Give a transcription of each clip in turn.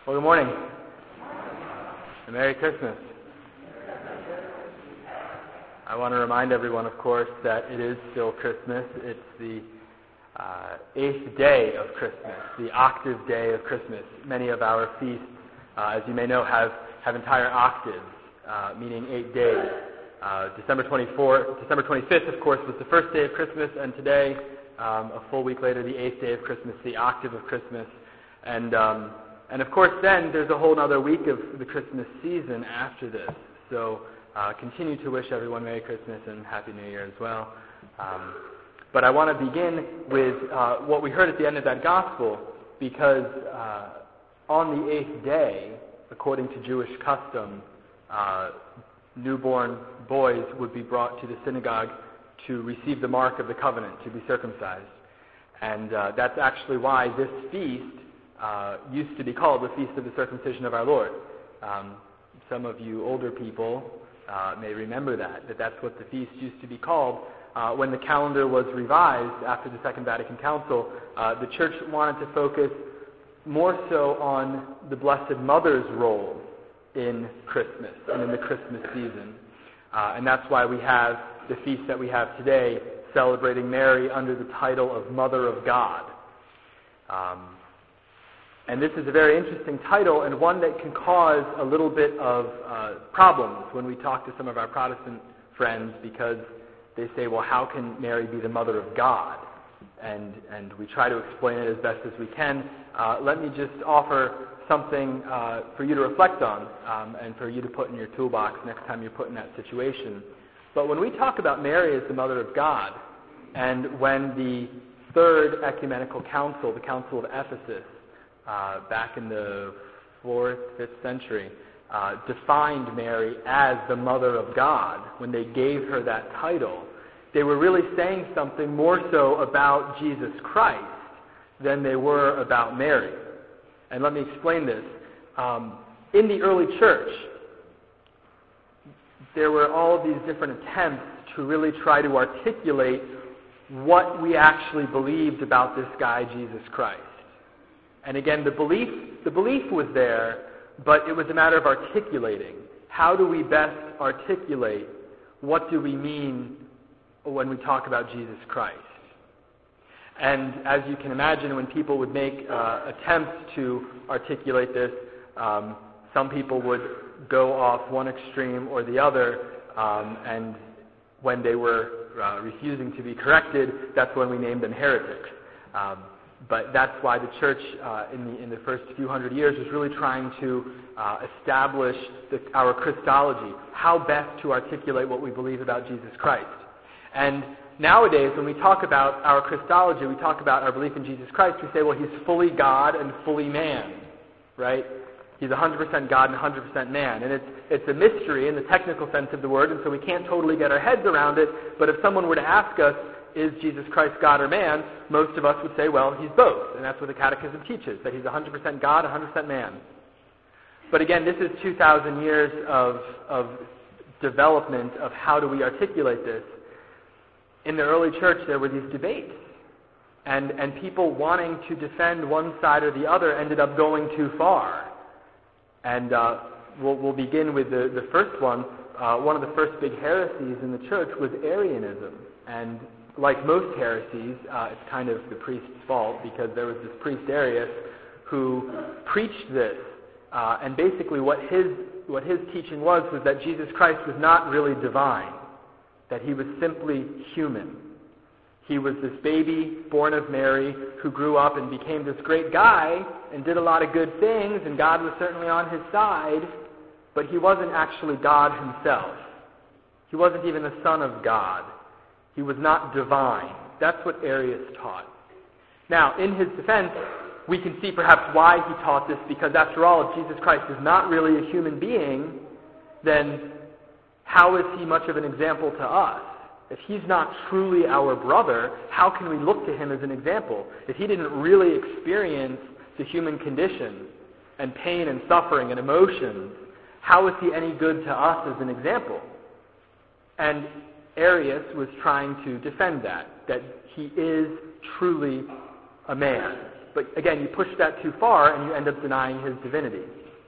Well, good morning. And Merry Christmas. I want to remind everyone, of course, that it is still Christmas. It's the 8th day of Christmas, the octave day of Christmas. Many of our feasts, as you may know, have entire octaves, meaning 8 days. December 25th, of course, was the first day of Christmas, and today, a full week later, the 8th day of Christmas, the octave of Christmas. And of course, then there's a whole other week of the Christmas season after this. So continue to wish everyone Merry Christmas and Happy New Year as well. But I want to begin with what we heard at the end of that gospel, because on the 8th day, according to Jewish custom, newborn boys would be brought to the synagogue to receive the mark of the covenant, to be circumcised. And that's actually why this feast used to be called the Feast of the Circumcision of our Lord. Some of you older people may remember that's what the feast used to be called. When the calendar was revised after the Second Vatican Council, the Church wanted to focus more so on the Blessed Mother's role in Christmas and in the Christmas season. And that's why we have the feast that we have today, celebrating Mary under the title of Mother of God. And this is a very interesting title, and one that can cause a little bit of problems when we talk to some of our Protestant friends, because they say, well, how can Mary be the Mother of God? And we try to explain it as best as we can. Let me just offer something for you to reflect on and for you to put in your toolbox next time you're put in that situation. But when we talk about Mary as the Mother of God, and when the Third Ecumenical Council, the Council of Ephesus, back in the 4th, 5th century, defined Mary as the Mother of God, when they gave her that title, they were really saying something more so about Jesus Christ than they were about Mary. And let me explain this. In the early church, there were all of these different attempts to really try to articulate what we actually believed about this guy, Jesus Christ. And again, the belief was there, but it was a matter of articulating. How do we best articulate what do we mean when we talk about Jesus Christ? And as you can imagine, when people would make attempts to articulate this, some people would go off one extreme or the other, and when they were refusing to be corrected, that's when we named them heretics. But that's why the church in the first few hundred years was really trying to establish our Christology, how best to articulate what we believe about Jesus Christ. And nowadays, when we talk about our Christology, we talk about our belief in Jesus Christ, we say, well, he's fully God and fully man, right? He's 100% God and 100% man. And it's a mystery in the technical sense of the word, and so we can't totally get our heads around it. But if someone were to ask us, is Jesus Christ God or man, most of us would say, well, he's both. And that's what the Catechism teaches, that he's 100% God, 100% man. But again, this is 2,000 years of development of how do we articulate this. In the early church, there were these debates. And people wanting to defend one side or the other ended up going too far. And we'll begin with the first one. One of the first big heresies in the church was Arianism. And like most heresies, it's kind of the priest's fault, because there was this priest Arius who preached this. And basically what his teaching was that Jesus Christ was not really divine, that he was simply human. He was this baby born of Mary who grew up and became this great guy and did a lot of good things, and God was certainly on his side, but he wasn't actually God himself. He wasn't even the Son of God. He was not divine. That's what Arius taught. Now, in his defense, we can see perhaps why he taught this, because after all, if Jesus Christ is not really a human being, then how is he much of an example to us? If he's not truly our brother, how can we look to him as an example? If he didn't really experience the human condition and pain and suffering and emotions, how is he any good to us as an example? And Arius was trying to defend that he is truly a man. But again, you push that too far and you end up denying his divinity.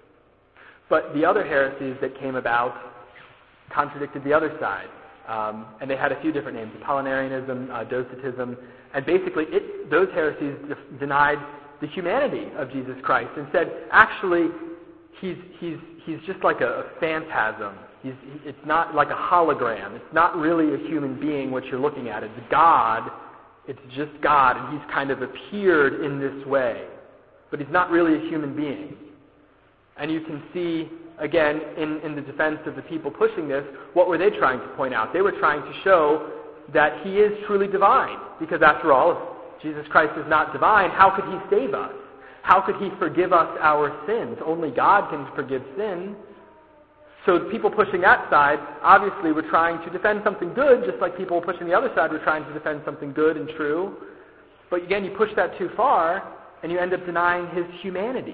But the other heresies that came about contradicted the other side. And they had a few different names: Apollinarianism, Docetism, and basically those heresies denied the humanity of Jesus Christ and said, actually, he's just like a phantasm. It's not like a hologram. It's not really a human being what you're looking at. It's God. It's just God, and he's kind of appeared in this way. But he's not really a human being. And you can see, again, in the defense of the people pushing this, what were they trying to point out? They were trying to show that he is truly divine. Because after all, if Jesus Christ is not divine, how could he save us? How could he forgive us our sins? Only God can forgive sin. So the people pushing that side obviously were trying to defend something good, just like people pushing the other side were trying to defend something good and true. But again, you push that too far, and you end up denying his humanity.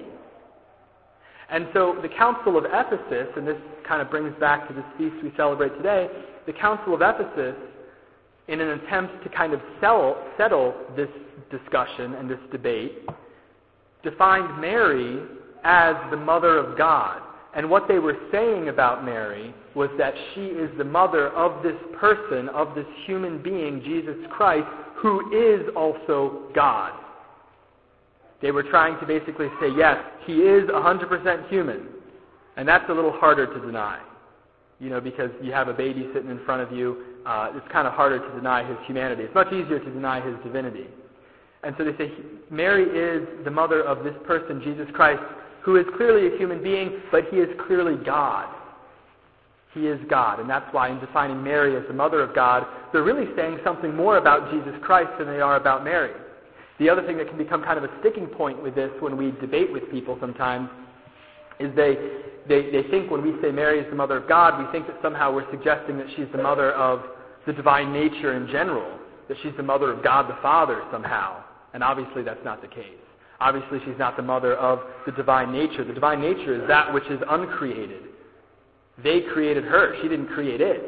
And so the Council of Ephesus, and this kind of brings back to this feast we celebrate today, the Council of Ephesus, in an attempt to kind of settle this discussion and this debate, defined Mary as the mother of God. And what they were saying about Mary was that she is the mother of this person, of this human being, Jesus Christ, who is also God. They were trying to basically say, yes, he is 100% human. And that's a little harder to deny. Because you have a baby sitting in front of you, it's kind of harder to deny his humanity. It's much easier to deny his divinity. And so they say, Mary is the mother of this person, Jesus Christ, who is clearly a human being, but he is clearly God. He is God. And that's why in defining Mary as the mother of God, they're really saying something more about Jesus Christ than they are about Mary. The other thing that can become kind of a sticking point with this when we debate with people sometimes is they think when we say Mary is the mother of God, we think that somehow we're suggesting that she's the mother of the divine nature in general, that she's the mother of God the Father somehow. And obviously that's not the case. Obviously she's not the mother of the divine nature. The divine nature is that which is uncreated. They created her. She didn't create it.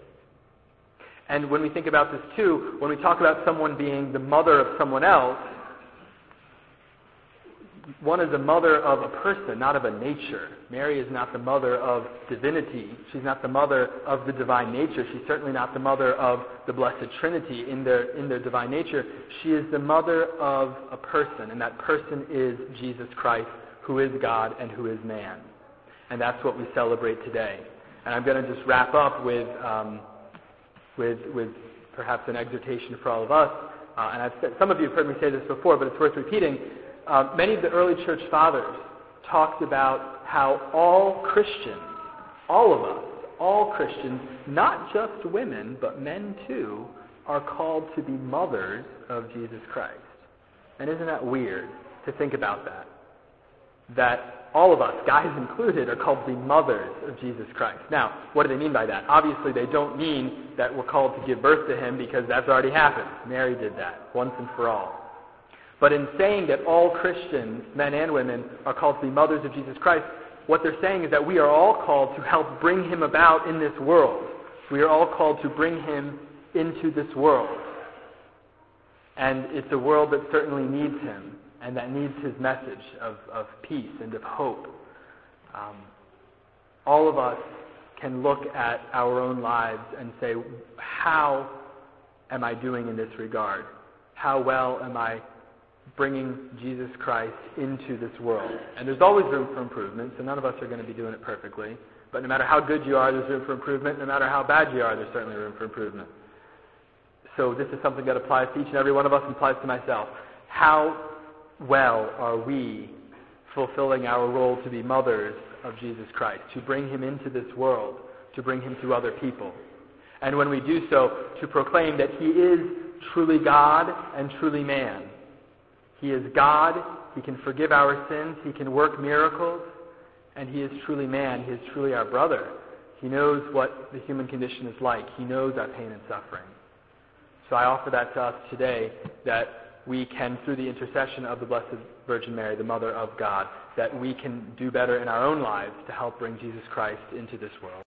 And when we think about this too, when we talk about someone being the mother of someone else, one is a mother of a person, not of a nature. Mary is not the mother of divinity. She's not the mother of the divine nature. She's certainly not the mother of the Blessed Trinity in their divine nature. She is the mother of a person, and that person is Jesus Christ, who is God and who is man. And that's what we celebrate today. And I'm going to just wrap up with perhaps an exhortation for all of us. And some of you have heard me say this before, but it's worth repeating. Many of the early church fathers talked about how all Christians, all of us, all Christians, not just women, but men too, are called to be mothers of Jesus Christ. And isn't that weird to think about that? That all of us, guys included, are called to be mothers of Jesus Christ. Now, what do they mean by that? Obviously, they don't mean that we're called to give birth to him because that's already happened. Mary did that once and for all. But in saying that all Christians, men and women, are called to be mothers of Jesus Christ, what they're saying is that we are all called to help bring him about in this world. We are all called to bring him into this world. And it's a world that certainly needs him, and that needs his message of peace and of hope. All of us can look at our own lives and say, how am I doing in this regard? How well am I bringing Jesus Christ into this world? And there's always room for improvement, so none of us are going to be doing it perfectly. But no matter how good you are, there's room for improvement. No matter how bad you are, there's certainly room for improvement. So this is something that applies to each and every one of us and applies to myself. How well are we fulfilling our role to be mothers of Jesus Christ, to bring him into this world, to bring him to other people? And when we do so, to proclaim that he is truly God and truly man. He is God, he can forgive our sins, he can work miracles, and he is truly man, he is truly our brother. He knows what the human condition is like. He knows our pain and suffering. So I offer that to us today, that we can, through the intercession of the Blessed Virgin Mary, the Mother of God, that we can do better in our own lives to help bring Jesus Christ into this world.